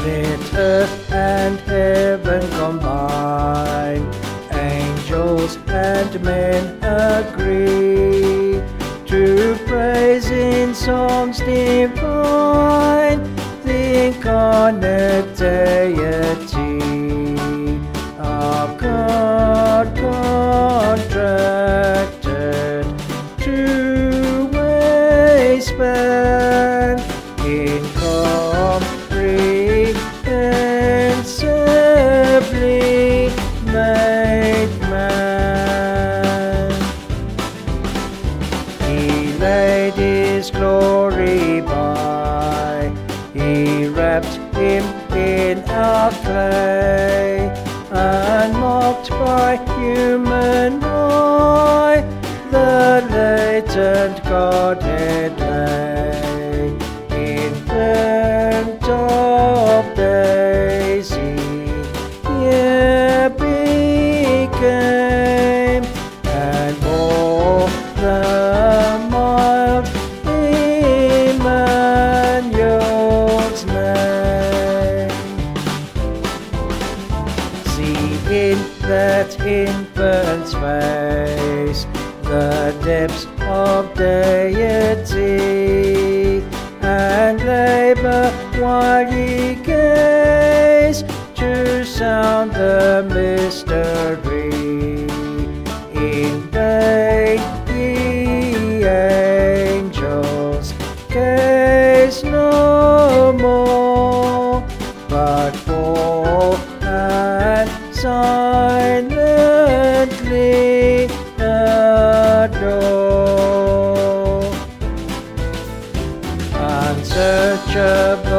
Let earth and heaven combine, angels and men agree to praise in songs divine the incarnate deity, our God contracted to wayspan, incomprehensibly made man. He laid his glory by, he wrapped him in our clay, and mocked by human eye, the latent Godhead lay. Infant of Daisy, yeah, became, and bore the mild Emmanuel's name. See in that infant's face the depths of deity, and labor while ye gaze to sound the mystery. In vain ye angels gaze no more, but fall and silently adore. Unsearchable